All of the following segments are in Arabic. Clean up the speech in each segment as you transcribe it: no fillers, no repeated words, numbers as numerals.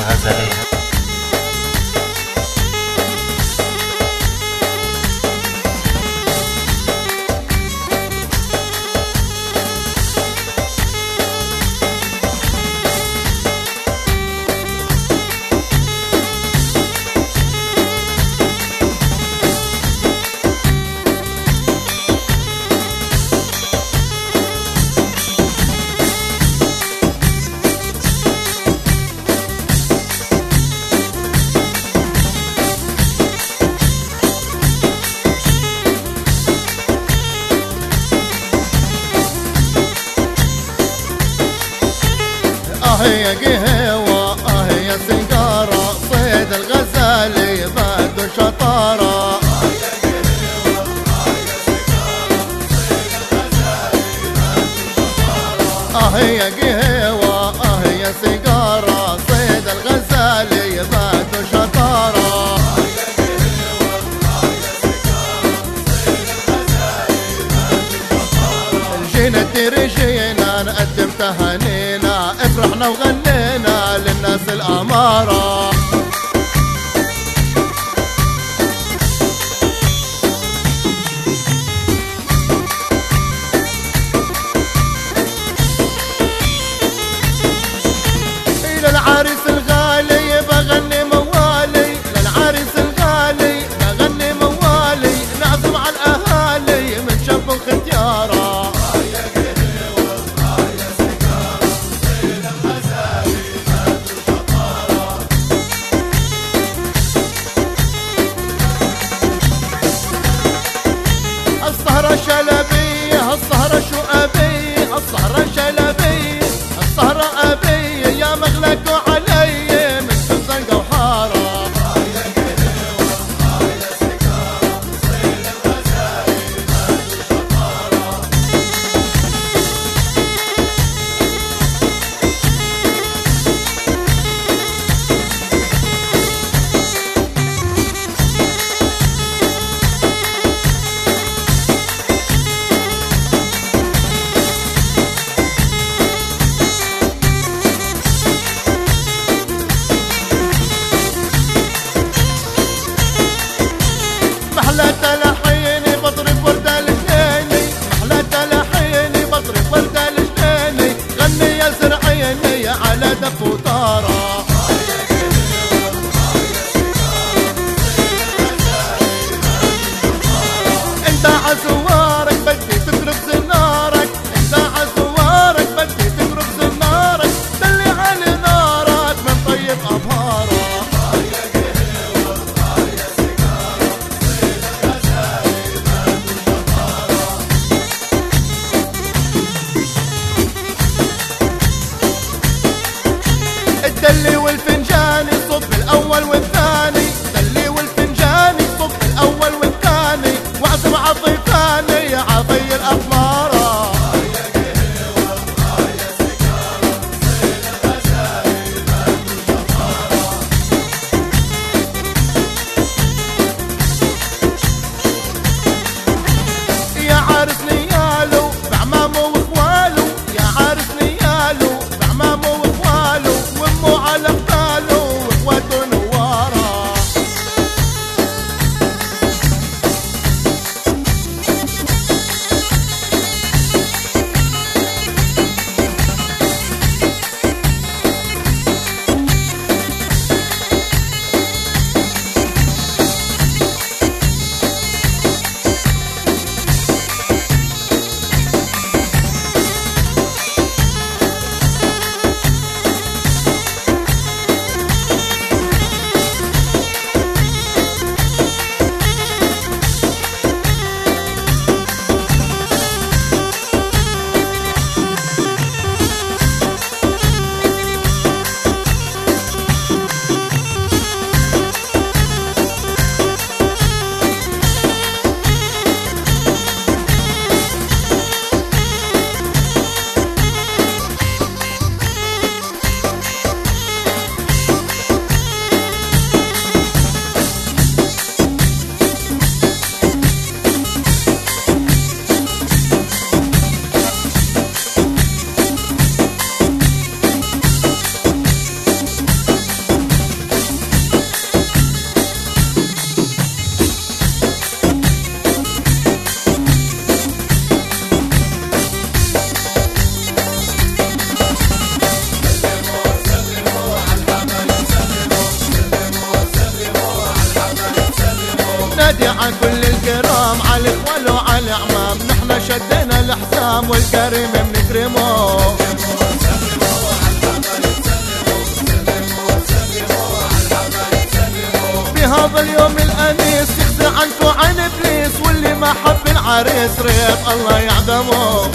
الغزالية. يا قهوة يا سيجارة صيد الغزالي بعد شطارة. يا قهوة يا سيجارة صيد الغزالي بعد شطارة. جينا ترجينا نقدم تهانينا افرحنا وغنينا للناس الأمارة. للعريس الغالي بغني موالي، للعريس الغالي بغني موالي، نعزم على الأهالي من شاب وختيارة. السهرة شلبية السهرة شؤبية السهرة شلبية السهرة أبية يا مغلق علي من سلطان وحارة. محلى تلحيني بضرب وردة لجنيني، محلى تلحيني بضرب وردة لجنيني، غني يا زرعيني على دف وطارة. انت عزوارك بدي تضرب زنارك، انت عزوارك بدي تضرب زنارك، دلي على نارك من طيب أبهارك. شدينا الحزام والكريم بنكرمه. بهذا اليوم الانيس يخزي عنكو عن ابليس، واللي ما حب العريس ريت الله يعدمه.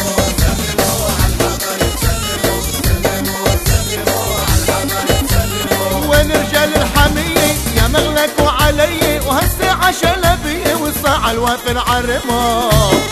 وين رجال الحمية يا مغلكوا علي، وهالساعة شلبية والساعة الوافر عرمه.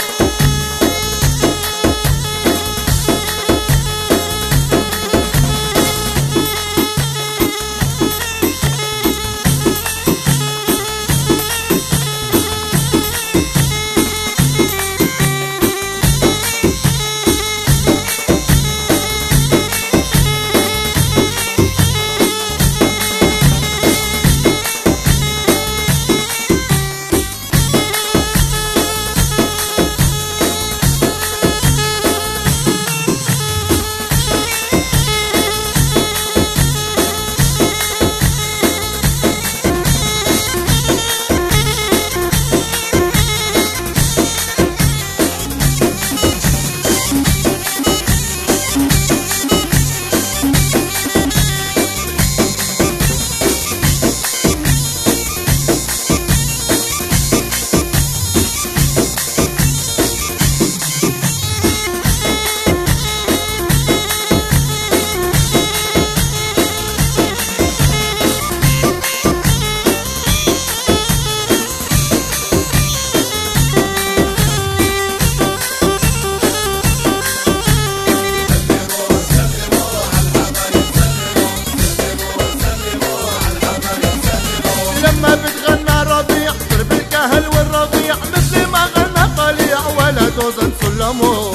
لما بتغنى ربيع ضرب الكهل والرضيع، مثل ما غنى طليع ولا دوزن سلمه.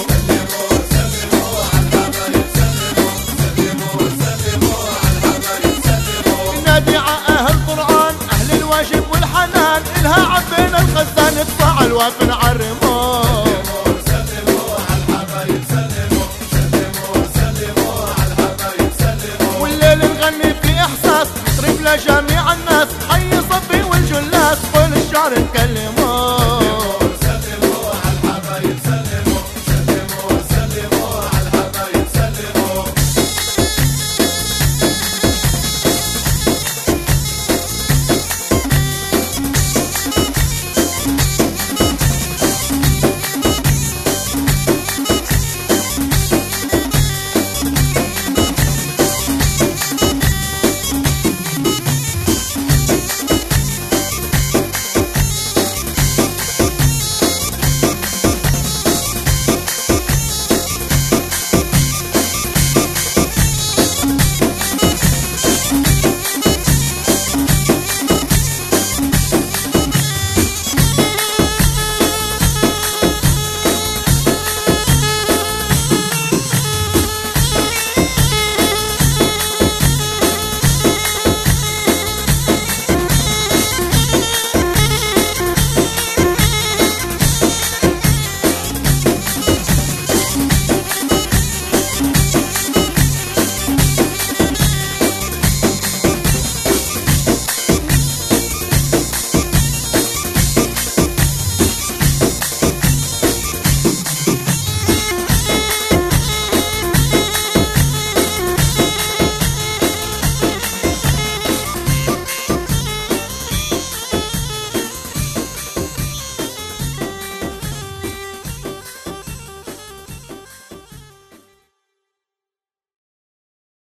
نادي ع أهل القرآن أهل الواجب والحنان، إلها عبينا الخزان ادفع الوافن